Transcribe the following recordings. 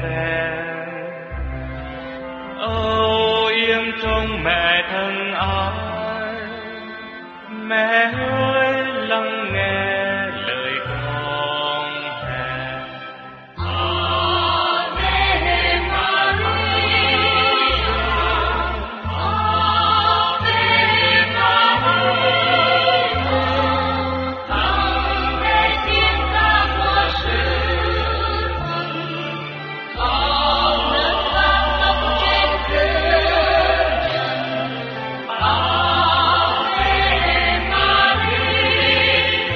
về. Âu yếm trong mẹ thân ái, mẹ ơi lắng nghe lời con thề. Ave Maria, Ave Maria, lòng mẹ thiên ca của sự thần, con nước vang vọng trên cõi trần. Ave Maria,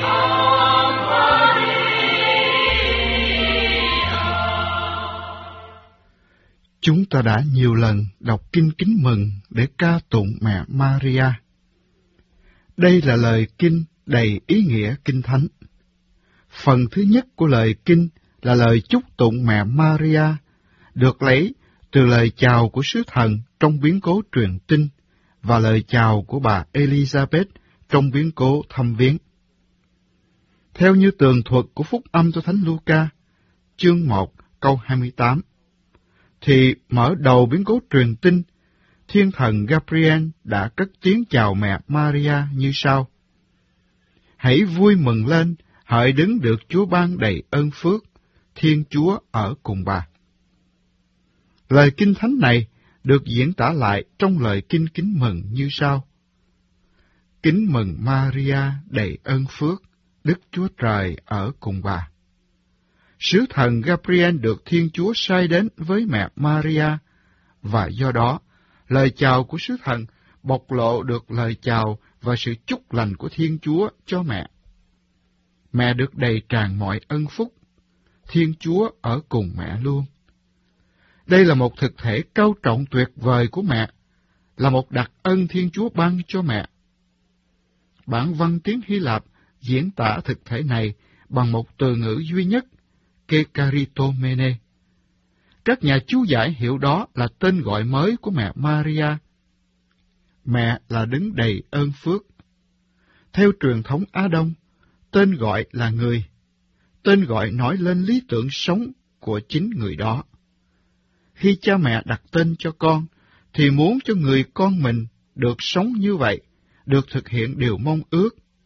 Chúng ta đã nhiều lần đọc kinh kính mừng để ca tụng mẹ Maria. Đây là lời kinh đầy ý nghĩa kinh thánh. Phần thứ nhất của lời kinh là lời chúc tụng mẹ Maria, được lấy từ lời chào của sứ thần trong biến cố truyền tin và lời chào của bà Elizabeth trong biến cố thăm viếng. Theo như tường thuật của phúc âm cho Thánh Luca, chương 1 câu 28, thì mở đầu biến cố truyền tin, thiên thần Gabriel đã cất tiếng chào mẹ Maria như sau: Hãy vui mừng lên, hỡi đấng được Chúa ban đầy ơn phước, Thiên Chúa ở cùng bà. Lời kinh thánh này được diễn tả lại trong lời kinh kính mừng như sau: Kính mừng Maria đầy ơn phước, Đức Chúa Trời ở cùng bà. Sứ thần Gabriel được Thiên Chúa sai đến với mẹ Maria, và do đó, lời chào của sứ thần bộc lộ được lời chào và sự chúc lành của Thiên Chúa cho mẹ. Mẹ được đầy tràn mọi ân phúc, Thiên Chúa ở cùng mẹ luôn. Đây là một thực thể cao trọng tuyệt vời của mẹ, là một đặc ân Thiên Chúa ban cho mẹ. Bản văn tiếng Hy Lạp diễn tả thực thể này bằng một từ ngữ duy nhất, Kekaritomene. Các nhà chú giải hiểu đó là tên gọi mới của mẹ Maria. Mẹ là đấng đầy ơn phước. Theo truyền thống Á Đông, tên gọi là người. Tên gọi nói lên lý tưởng sống của chính người đó. Khi cha mẹ đặt tên cho con, thì muốn cho người con mình được sống như vậy, được thực hiện điều mong ước.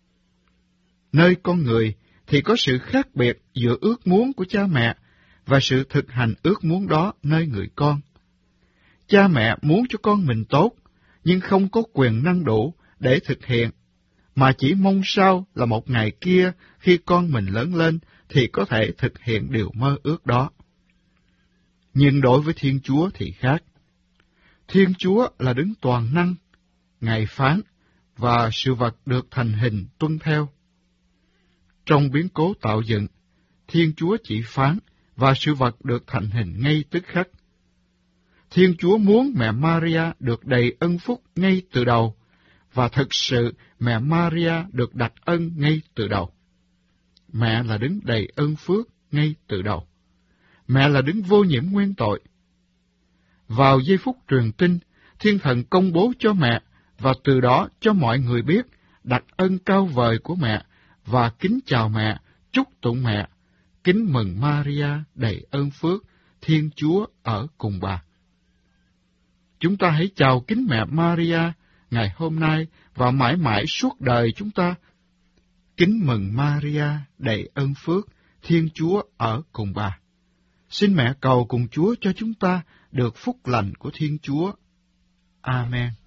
Nơi con người thì có sự khác biệt giữa ước muốn của cha mẹ và sự thực hành ước muốn đó nơi người con. Cha mẹ muốn cho con mình tốt, nhưng không có quyền năng đủ để thực hiện, mà chỉ mong sao là một ngày kia khi con mình lớn lên thì có thể thực hiện điều mơ ước đó. Nhưng đối với Thiên Chúa thì khác. Thiên Chúa là đấng toàn năng, Ngài phán, và sự vật được thành hình tuân theo. Trong biến cố tạo dựng, Thiên Chúa chỉ phán, và sự vật được thành hình ngay tức khắc. Thiên Chúa muốn mẹ Maria được đầy ân phúc ngay từ đầu, và thực sự mẹ Maria được đặt ân ngay từ đầu. Mẹ là đấng đầy ân phước ngay từ đầu. Mẹ là đấng vô nhiễm nguyên tội. Vào giây phút truyền tin, Thiên Thần công bố cho mẹ, và từ đó cho mọi người biết đặc ân cao vời của mẹ, và kính chào mẹ, chúc tụng mẹ, kính mừng Maria đầy ơn phước, Thiên Chúa ở cùng bà. Chúng ta hãy chào kính mẹ Maria ngày hôm nay và mãi mãi suốt đời chúng ta. Kính mừng Maria đầy ơn phước, Thiên Chúa ở cùng bà. Xin mẹ cầu cùng Chúa cho chúng ta được phúc lành của Thiên Chúa. Amen.